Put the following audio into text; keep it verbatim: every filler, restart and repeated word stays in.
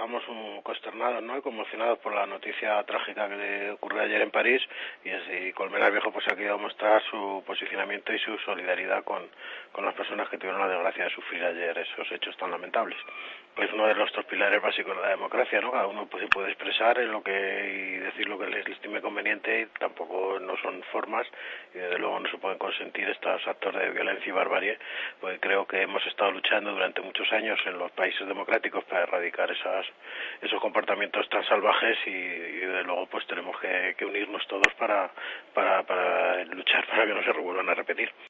estábamos um, consternados, ¿no?, y conmocionados por la noticia trágica que ocurrió ayer en París, y, es, y Colmenar Viejo pues ha querido mostrar su posicionamiento y su solidaridad con, con las personas que tuvieron la desgracia de sufrir ayer esos hechos tan lamentables. Pues uno de nuestros pilares básicos de la democracia, ¿no? Cada uno pues, se puede expresar en lo que y decir lo que les estime conveniente, y tampoco no son formas, y desde luego no se pueden consentir estos actos de violencia y barbarie, porque creo que hemos estado luchando durante muchos años en los países democráticos para erradicar esas, esos comportamientos tan salvajes, y, y desde luego pues tenemos que, que unirnos todos para, para, para luchar para que no se vuelvan a repetir.